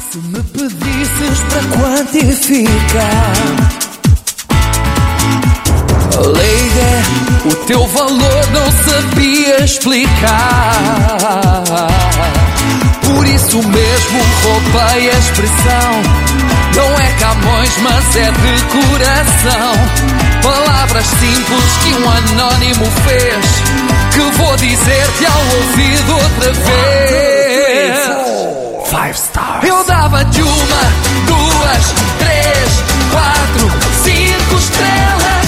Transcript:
Se me pedisses para quantificar, Lady, o teu valor não sabia explicar. Por isso mesmo roubei a expressão. Não é Camões, mas é de coração. Palavras simples que um anónimo fez, que vou dizer-te ao ouvido outra vez. 5 stars. Eu dava-te 1, 2, 3, 4, 5 estrelas.